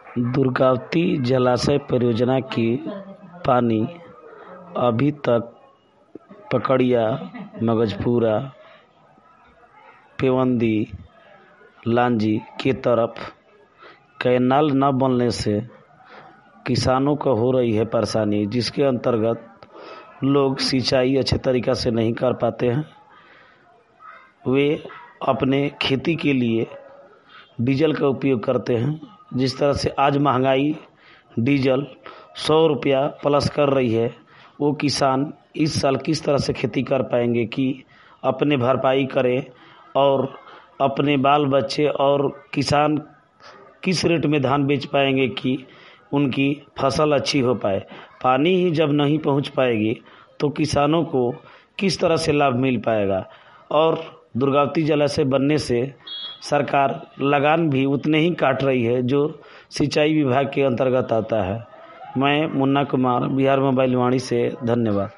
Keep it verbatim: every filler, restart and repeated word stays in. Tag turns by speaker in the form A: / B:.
A: दुर्गावती जलाशय परियोजना की पानी अभी तक पकड़िया, मगजपुरा, पेवंदी, लांजी की तरफ कैनाल न बनने से किसानों को हो रही है परेशानी, जिसके अंतर्गत लोग सिंचाई अच्छे तरीक़ा से नहीं कर पाते हैं। वे अपने खेती के लिए डीजल का उपयोग करते हैं। जिस तरह से आज महंगाई डीजल सौ रुपया प्लस कर रही है, वो किसान इस साल किस तरह से खेती कर पाएंगे कि अपने भरपाई करें और अपने बाल बच्चे और किसान किस रेट में धान बेच पाएंगे कि उनकी फसल अच्छी हो पाए। पानी ही जब नहीं पहुंच पाएगी तो किसानों को किस तरह से लाभ मिल पाएगा। और दुर्गावती जलाशय बनने से सरकार लगान भी उतने ही काट रही है जो सिंचाई विभाग के अंतर्गत आता है। मैं मुन्ना कुमार, बिहार मोबाइल वाणी से, धन्यवाद।